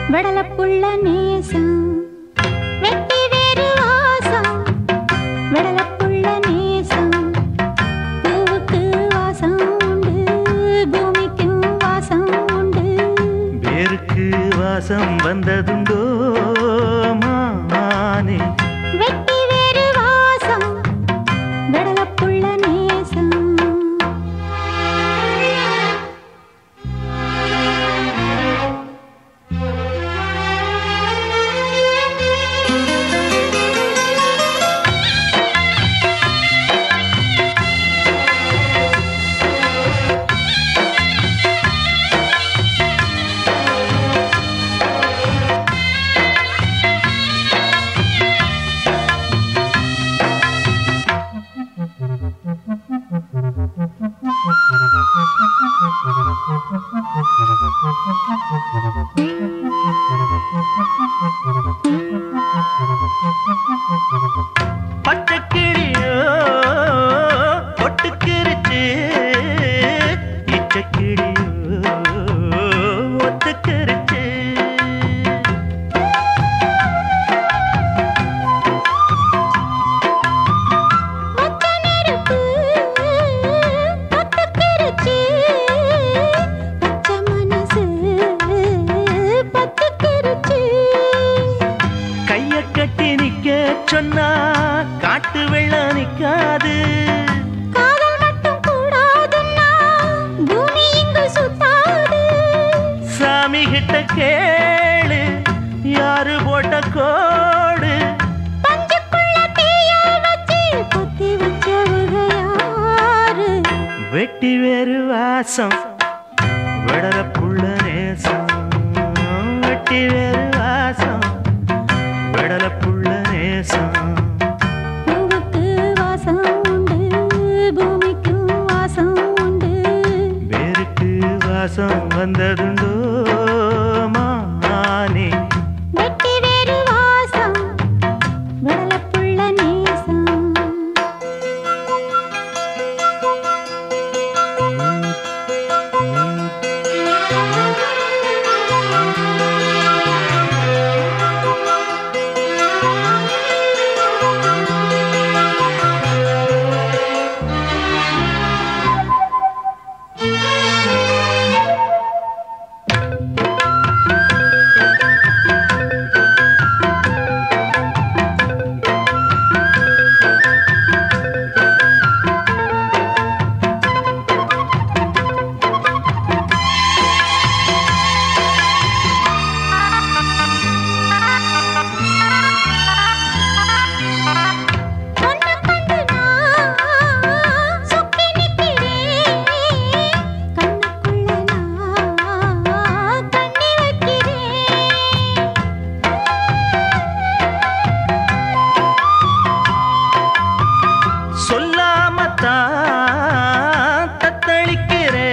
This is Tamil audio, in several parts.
வெடலப்புள்ள நேசம் வெட்டி வேறு வாசம் வெடலப்புள்ள நேசம் பூவுக்கு வாசம் உண்டு பூமிக்கும் வாசம் உண்டு வேருக்கு வாசம் வந்ததுண்டோ மானே வெட்டி வேறு வாசம் வெடலப்புள்ள நேசம் பச்சக்கிளியோ ஒட்டுக்கிருச்சு இச்சக்கிளியோ ஒத்துக்கிருச்சு சொன்னா காட்டு வெள்ளம் நிக்காது காதல் மட்டும் கூடாதுன்னா பூமி இங்கு சுத்தாது சாமி கிட்ட கேளு யாரு போட்ட கோடு பஞ்சுக்குள்ள தீய வச்சு குத்தி வச்சவங்க யாரு வெட்டி வேறு வாசம் வெடலப்புள்ள நேசம் வெட்டி வேறு வாசம் வெடலப்புள்ள நேசம் பூவுக்கு வாசம் உண்டு பூமிக்கு வாசம் உண்டு வேருக்கு வாசம் வந்ததுண்டோ மானே வெட்டி வேறு வாசம் வெடலப்புள்ள நேசம் சொல்லாமத்தான் தத்தளிக்கிறே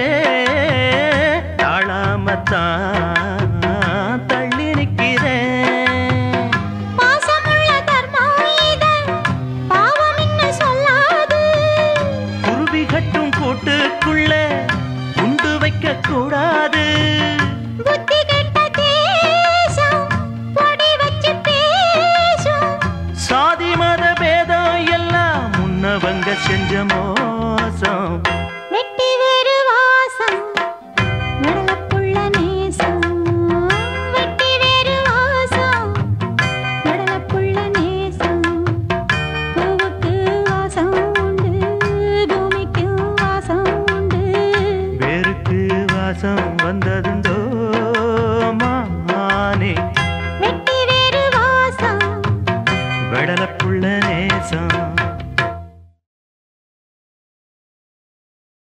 தாழாமத்தான் தள்ளி நிற்கிறேன் பாசமுள்ள தர்மம் இது பாவம் என்ன சொல்லாது குருவி கட்டும் கூட்டுக்குள்ள குண்டு வைக்க கூடாது புத்தி கெட்ட தேசம் பொடி வச்சு பேசும் சாதி மத பேதம் எல்லாம் முன்னவங்க செஞ்ச மோசம் வெட்டி வேறு வாசம் வெடலப்புள்ள நேசம் வெட்டி வேறு வாசம் வெடலப்புள்ள நேசம் பூவுக்கு வாசம் உண்டு பூமிக்கு வாசம் உண்டு வேருக்கு வாசம் வந்ததுண்டோ மானே வெட்டி வேறு வாசம் வெடலப்புள்ள நேசம்